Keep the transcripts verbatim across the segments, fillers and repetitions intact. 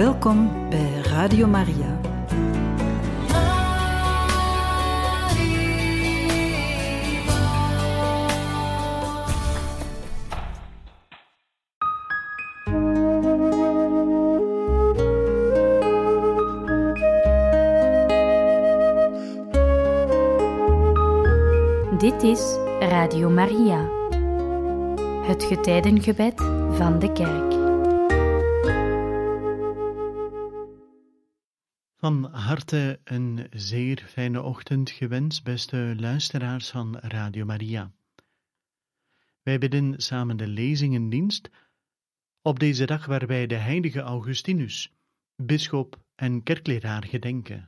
Welkom bij Radio Maria. Dit is Radio Maria, het getijdengebed van de Kerk. Van harte een zeer fijne ochtend gewenst, beste luisteraars van Radio Maria. Wij bidden samen de lezingendienst op deze dag waar wij de heilige Augustinus, bisschop en kerkleraar gedenken.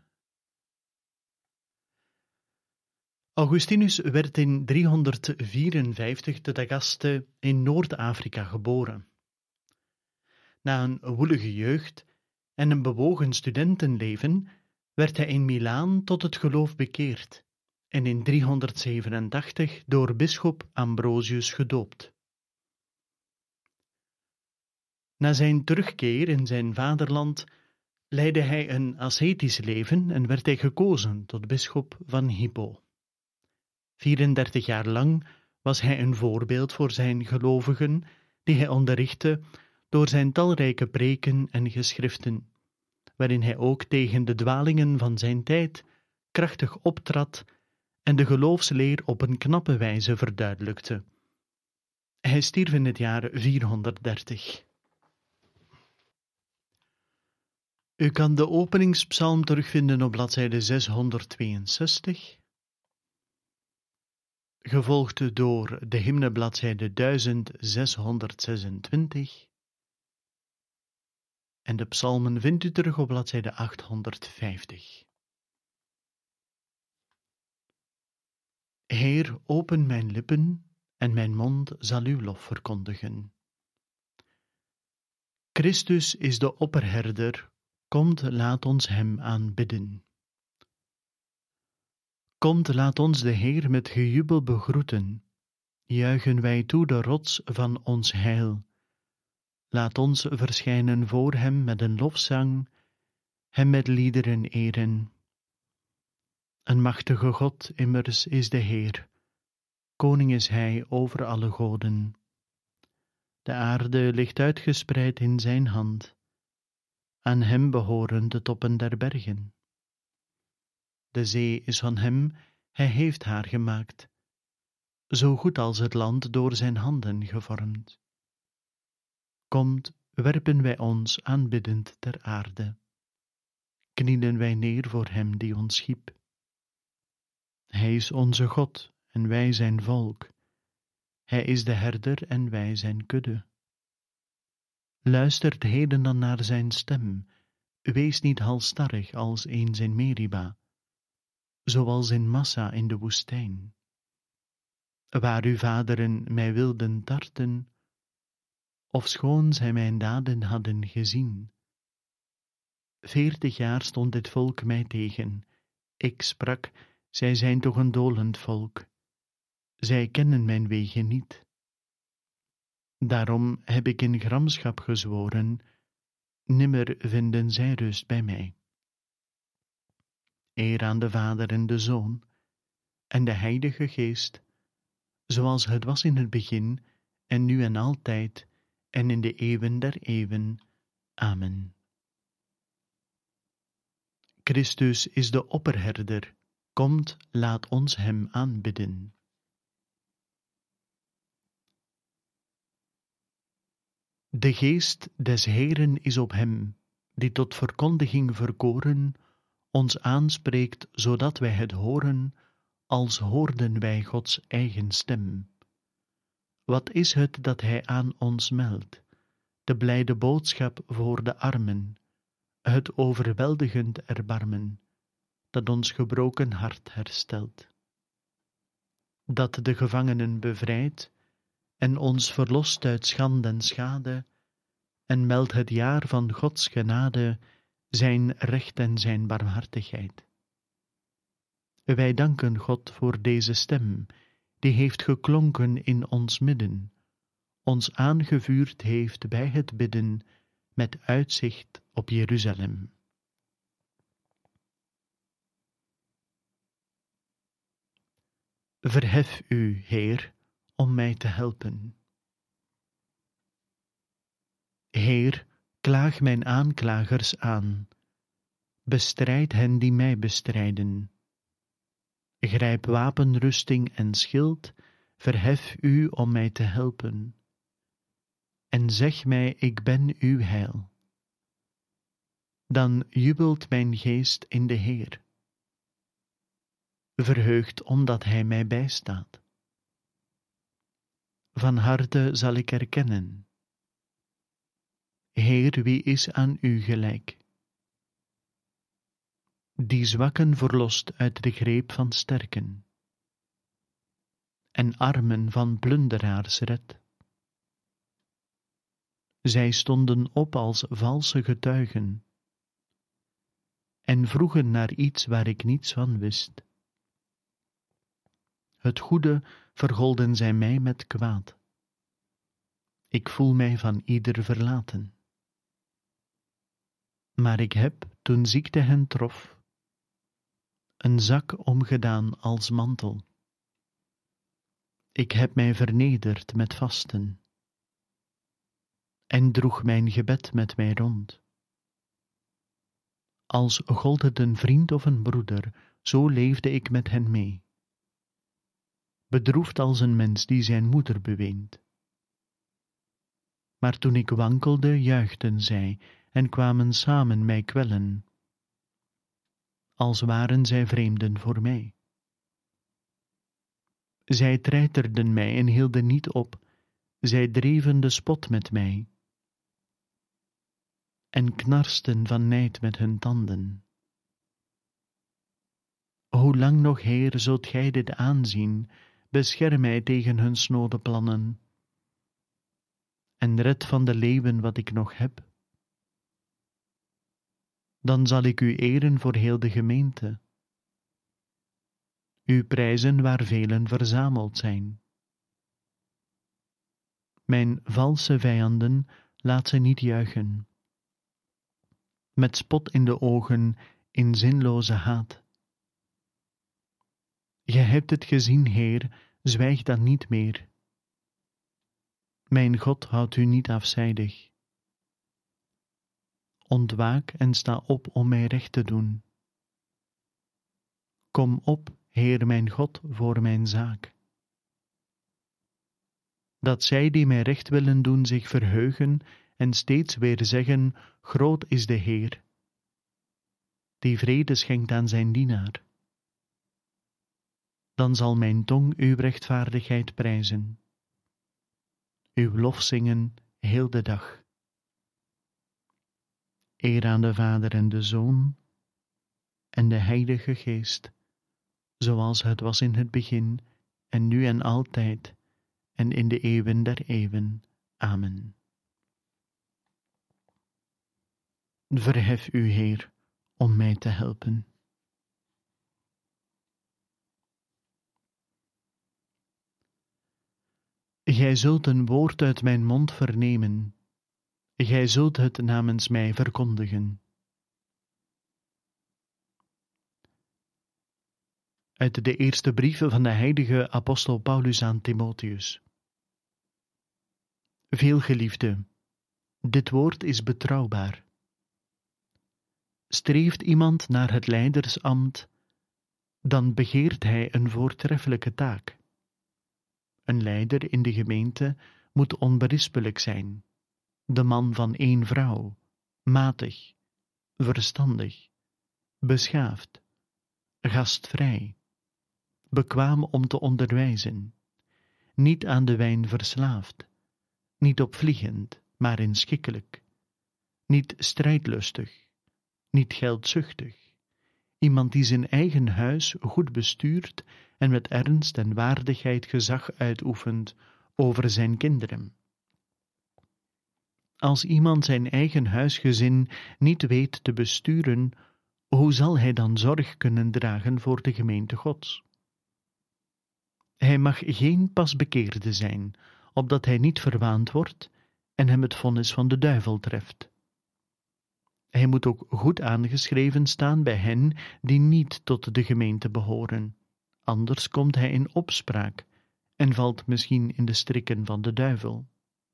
Augustinus werd in driehonderdvierenvijftig te Tagaste in Noord-Afrika geboren. Na een woelige jeugd en een bewogen studentenleven werd hij in Milaan tot het geloof bekeerd en in driehonderdzevenentachtig door bisschop Ambrosius gedoopt. Na zijn terugkeer in zijn vaderland leidde hij een ascetisch leven en werd hij gekozen tot bisschop van Hippo. vierendertig jaar lang was hij een voorbeeld voor zijn gelovigen, die hij onderrichtte door zijn talrijke preken en geschriften, waarin hij ook tegen de dwalingen van zijn tijd krachtig optrad en de geloofsleer op een knappe wijze verduidelijkte. Hij stierf in het jaar vierhonderddertig. U kan de openingspsalm terugvinden op bladzijde zeshonderdtweeënzestig, gevolgd door de hymne bladzijde duizend zeshonderdzesentwintig, en de psalmen vindt u terug op bladzijde achthonderdvijftig. Heer, open mijn lippen, en mijn mond zal uw lof verkondigen. Christus is de opperherder, komt, laat ons hem aanbidden. Komt, laat ons de Heer met gejubel begroeten, juichen wij toe de rots van ons heil. Laat ons verschijnen voor hem met een lofzang, hem met liederen eren. Een machtige God immers is de Heer, koning is hij over alle goden. De aarde ligt uitgespreid in zijn hand, aan hem behoren de toppen der bergen. De zee is van hem, hij heeft haar gemaakt, zo goed als het land door zijn handen gevormd. Komt, werpen wij ons aanbiddend ter aarde, knielen wij neer voor hem die ons schiep. Hij is onze God en wij zijn volk, hij is de herder en wij zijn kudde. Luistert heden dan naar zijn stem, wees niet halsstarrig als eens in Meriba, zoals in Massa in de woestijn, waar uw vaderen mij wilden tarten, ofschoon zij mijn daden hadden gezien. Veertig jaar stond dit volk mij tegen. Ik sprak, zij zijn toch een dolend volk. Zij kennen mijn wegen niet. Daarom heb ik in gramschap gezworen, nimmer vinden zij rust bij mij. Eer aan de Vader en de Zoon en de Heilige Geest, zoals het was in het begin en nu en altijd en in de eeuwen der eeuwen. Amen. Christus is de opperherder, komt, laat ons hem aanbidden. De geest des Heeren is op hem, die tot verkondiging verkoren, ons aanspreekt, zodat wij het horen, als hoorden wij Gods eigen stem. Wat is het dat hij aan ons meldt? De blijde boodschap voor de armen, het overweldigend erbarmen, dat ons gebroken hart herstelt. Dat de gevangenen bevrijdt en ons verlost uit schande en schade, en meldt het jaar van Gods genade, zijn recht en zijn barmhartigheid. Wij danken God voor deze stem, die heeft geklonken in ons midden, ons aangevuurd heeft bij het bidden met uitzicht op Jeruzalem. Verhef u, Heer, om mij te helpen. Heer, klaag mijn aanklagers aan. Bestrijd hen die mij bestrijden. Grijp wapenrusting en schild, verhef u om mij te helpen. En zeg mij, ik ben uw heil. Dan jubelt mijn geest in de Heer. Verheugd omdat hij mij bijstaat. Van harte zal ik erkennen. Heer, wie is aan u gelijk? Die zwakken verlost uit de greep van sterken, en armen van plunderaars redt. Zij stonden op als valse getuigen, en vroegen naar iets waar ik niets van wist. Het goede vergolden zij mij met kwaad. Ik voel mij van ieder verlaten. Maar ik heb, toen ziekte hen trof, een zak omgedaan als mantel. Ik heb mij vernederd met vasten en droeg mijn gebed met mij rond. Als gold het een vriend of een broeder, zo leefde ik met hen mee. Bedroefd als een mens die zijn moeder beweent. Maar toen ik wankelde, juichten zij en kwamen samen mij kwellen, als waren zij vreemden voor mij. Zij treiterden mij en hielden niet op, zij dreven de spot met mij, en knarsten van nijd met hun tanden. Hoe lang nog, Heer, zult gij dit aanzien? Bescherm mij tegen hun snode plannen, en red van de leeuwen wat ik nog heb. Dan zal ik u eren voor heel de gemeente, u prijzen waar velen verzameld zijn. Mijn valse vijanden laat ze niet juichen, met spot in de ogen, in zinloze haat. Gij hebt het gezien, Heer, zwijg dan niet meer. Mijn God houdt u niet afzijdig. Ontwaak en sta op om mij recht te doen. Kom op, Heer mijn God, voor mijn zaak. Dat zij die mij recht willen doen zich verheugen en steeds weer zeggen, groot is de Heer, die vrede schenkt aan zijn dienaar. Dan zal mijn tong uw rechtvaardigheid prijzen, uw lof zingen heel de dag. Eer aan de Vader en de Zoon en de Heilige Geest, zoals het was in het begin, en nu en altijd, en in de eeuwen der eeuwen. Amen. Verhef u, Heer, om mij te helpen. Gij zult een woord uit mijn mond vernemen. Gij zult het namens mij verkondigen. Uit de eerste brieven van de heilige apostel Paulus aan Timotheus. Veelgeliefde, dit woord is betrouwbaar. Streeft iemand naar het leidersambt, dan begeert hij een voortreffelijke taak. Een leider in de gemeente moet onberispelijk zijn, de man van één vrouw, matig, verstandig, beschaafd, gastvrij, bekwaam om te onderwijzen, niet aan de wijn verslaafd, niet opvliegend, maar inschikkelijk, niet strijdlustig, niet geldzuchtig, iemand die zijn eigen huis goed bestuurt en met ernst en waardigheid gezag uitoefent over zijn kinderen. Als iemand zijn eigen huisgezin niet weet te besturen, hoe zal hij dan zorg kunnen dragen voor de gemeente Gods? Hij mag geen pasbekeerde zijn, opdat hij niet verwaand wordt en hem het vonnis van de duivel treft, Hij moet ook goed aangeschreven staan bij hen die niet tot de gemeente behoren, anders komt hij in opspraak en valt misschien in de strikken van de duivel.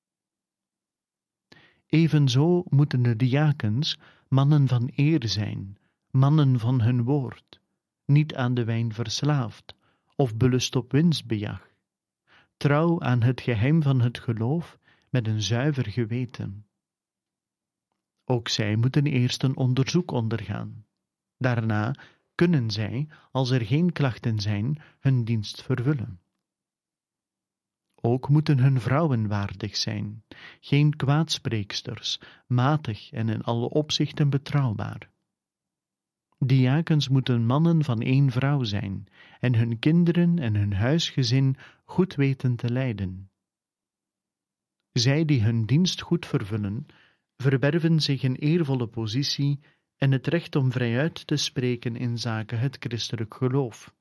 Evenzo moeten de diakens mannen van eer zijn, mannen van hun woord, niet aan de wijn verslaafd of belust op winstbejag, trouw aan het geheim van het geloof met een zuiver geweten. Ook zij moeten eerst een onderzoek ondergaan. Daarna kunnen zij, als er geen klachten zijn, hun dienst vervullen. Ook moeten hun vrouwen waardig zijn, geen kwaadspreeksters, matig en in alle opzichten betrouwbaar. Diakens moeten mannen van één vrouw zijn en hun kinderen en hun huisgezin goed weten te leiden. Zij die hun dienst goed vervullen, verwerven zich een eervolle positie en het recht om vrijuit te spreken in zaken het christelijk geloof.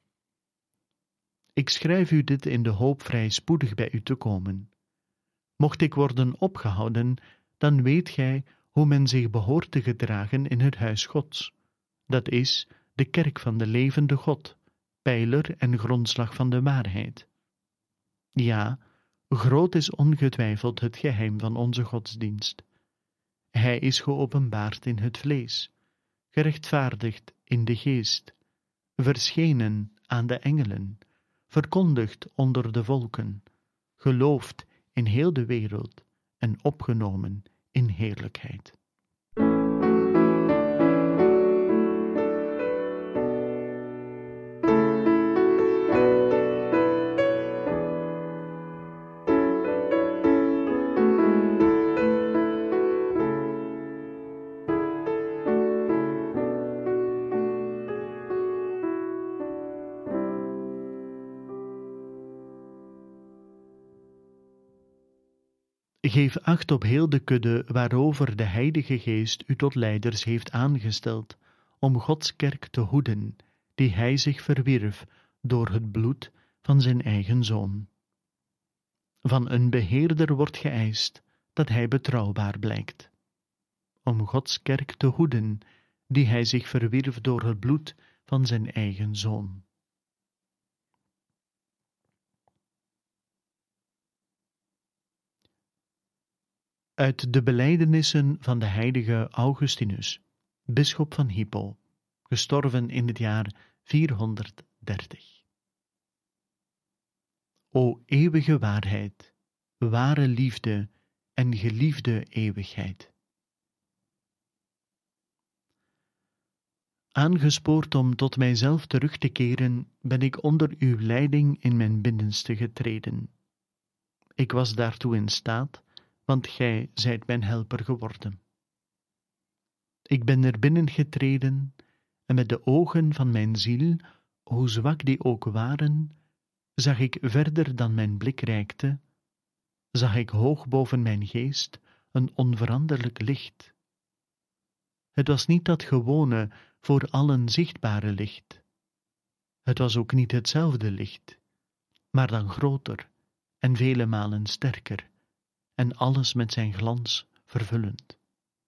Ik schrijf u dit in de hoop vrij spoedig bij u te komen. Mocht ik worden opgehouden, dan weet gij hoe men zich behoort te gedragen in het huis Gods. Dat is de kerk van de levende God, pijler en grondslag van de waarheid. Ja, groot is ongetwijfeld het geheim van onze godsdienst. Hij is geopenbaard in het vlees, gerechtvaardigd in de geest, verschenen aan de engelen, verkondigd onder de volken, geloofd in heel de wereld en opgenomen in heerlijkheid. Geef acht op heel de kudde waarover de Heilige Geest u tot leiders heeft aangesteld, om Gods kerk te hoeden, die Hij zich verwierf door het bloed van zijn eigen Zoon. Van een beheerder wordt geëist dat hij betrouwbaar blijkt. Om Gods kerk te hoeden, die Hij zich verwierf door het bloed van zijn eigen Zoon. Uit de belijdenissen van de heilige Augustinus, bisschop van Hippo, gestorven in het jaar vierhonderddertig. O eeuwige waarheid, ware liefde en geliefde eeuwigheid. Aangespoord om tot mijzelf terug te keren, ben ik onder uw leiding in mijn binnenste getreden. Ik was daartoe in staat, want gij zijt mijn helper geworden. Ik ben er binnen getreden en met de ogen van mijn ziel, hoe zwak die ook waren, zag ik verder dan mijn blik reikte, zag ik hoog boven mijn geest een onveranderlijk licht. Het was niet dat gewone, voor allen zichtbare licht. Het was ook niet hetzelfde licht, maar dan groter en vele malen sterker, en alles met zijn glans vervullend.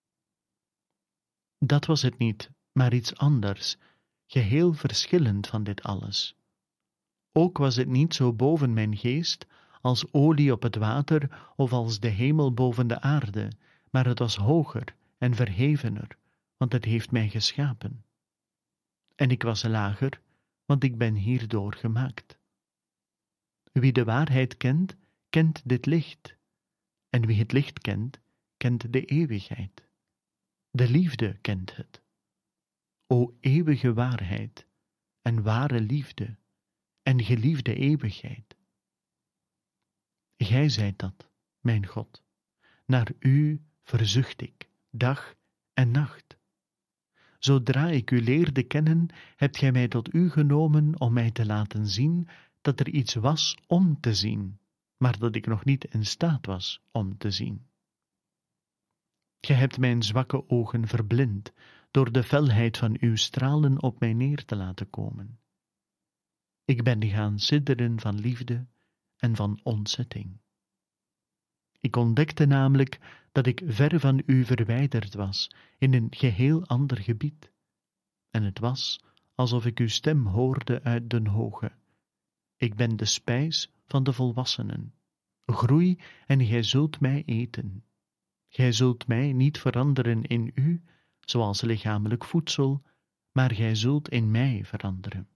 Dat was het niet, maar iets anders, geheel verschillend van dit alles. Ook was het niet zo boven mijn geest, als olie op het water of als de hemel boven de aarde, maar het was hoger en verhevener, want het heeft mij geschapen. En ik was lager, want ik ben hierdoor gemaakt. Wie de waarheid kent, kent dit licht. En wie het licht kent, kent de eeuwigheid. De liefde kent het. O eeuwige waarheid, en ware liefde, en geliefde eeuwigheid. Gij zijt dat, mijn God. Naar u verzucht ik, dag en nacht. Zodra ik u leerde kennen, hebt gij mij tot u genomen om mij te laten zien dat er iets was om te zien, maar dat ik nog niet in staat was om te zien. Gij hebt mijn zwakke ogen verblind door de felheid van uw stralen op mij neer te laten komen. Ik ben gaan sidderen van liefde en van ontzetting. Ik ontdekte namelijk dat ik ver van u verwijderd was, in een geheel ander gebied. En het was alsof ik uw stem hoorde uit den hoge. Ik ben de spijs van de volwassenen. Groei en gij zult mij eten. Gij zult mij niet veranderen in u, zoals lichamelijk voedsel, maar gij zult in mij veranderen.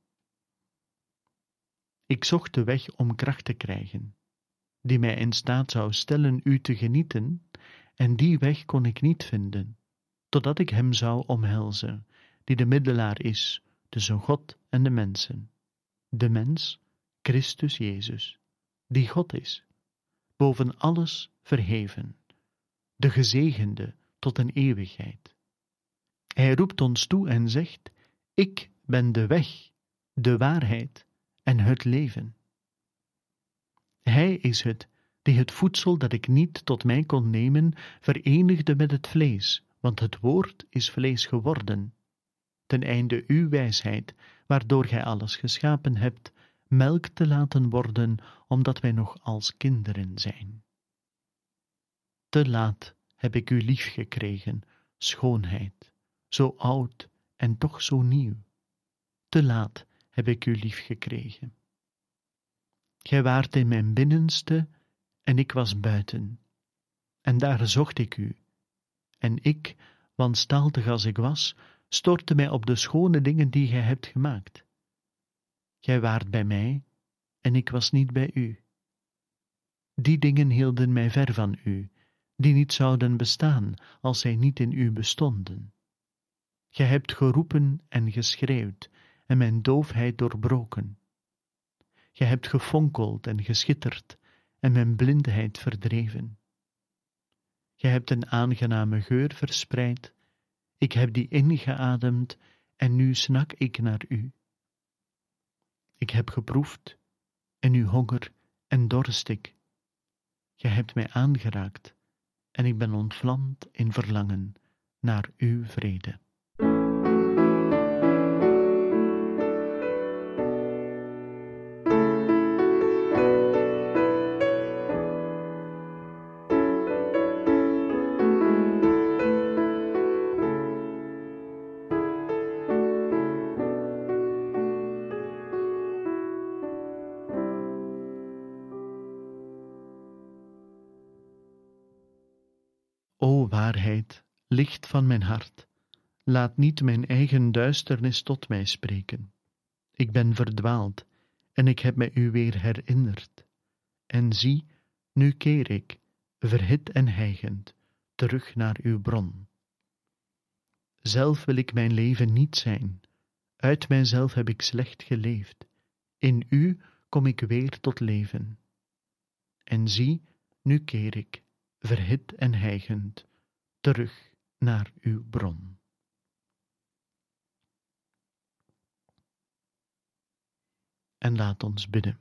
Ik zocht de weg om kracht te krijgen, die mij in staat zou stellen u te genieten, en die weg kon ik niet vinden, totdat ik hem zou omhelzen, die de middelaar is tussen God en de mensen. De mens, Christus Jezus, die God is, boven alles verheven, de gezegende tot een eeuwigheid. Hij roept ons toe en zegt: ik ben de weg, de waarheid en het leven. Hij is het die het voedsel dat ik niet tot mij kon nemen, verenigde met het vlees, want het woord is vlees geworden, ten einde uw wijsheid, waardoor gij alles geschapen hebt, melk te laten worden, omdat wij nog als kinderen zijn. Te laat heb ik u lief gekregen, schoonheid, zo oud en toch zo nieuw. Te laat heb ik u lief gekregen. Gij waart in mijn binnenste en ik was buiten. En daar zocht ik u. En ik, wanstaltig als ik was, stortte mij op de schone dingen die gij hebt gemaakt. Gij waart bij mij en ik was niet bij u. Die dingen hielden mij ver van u, die niet zouden bestaan als zij niet in u bestonden. Gij hebt geroepen en geschreeuwd en mijn doofheid doorbroken. Gij hebt gefonkeld en geschitterd en mijn blindheid verdreven. Gij hebt een aangename geur verspreid, ik heb die ingeademd en nu snak ik naar u. Ik heb geproefd en nu honger en dorst ik. Gij hebt mij aangeraakt en ik ben ontvlamd in verlangen naar uw vrede. O waarheid, licht van mijn hart, laat niet mijn eigen duisternis tot mij spreken. Ik ben verdwaald en ik heb mij u weer herinnerd. En zie, nu keer ik, verhit en hijgend, terug naar uw bron. Zelf wil ik mijn leven niet zijn, uit mijzelf heb ik slecht geleefd. In u kom ik weer tot leven. En zie, nu keer ik, verhit en hijgend, terug naar uw bron. En laat ons bidden.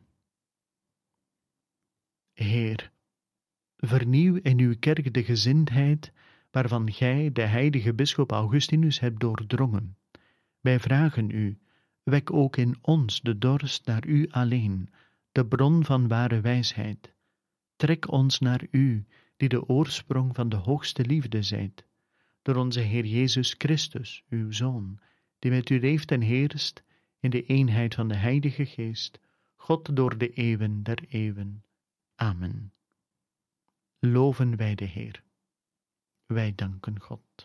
Heer, vernieuw in uw kerk de gezindheid waarvan gij de heilige bisschop Augustinus hebt doordrongen. Wij vragen u, wek ook in ons de dorst naar u alleen, de bron van ware wijsheid. Trek ons naar u, die de oorsprong van de hoogste liefde zijt, door onze Heer Jezus Christus, uw Zoon, die met u leeft en heerst in de eenheid van de Heilige Geest, God door de eeuwen der eeuwen. Amen. Loven wij de Heer. Wij danken God.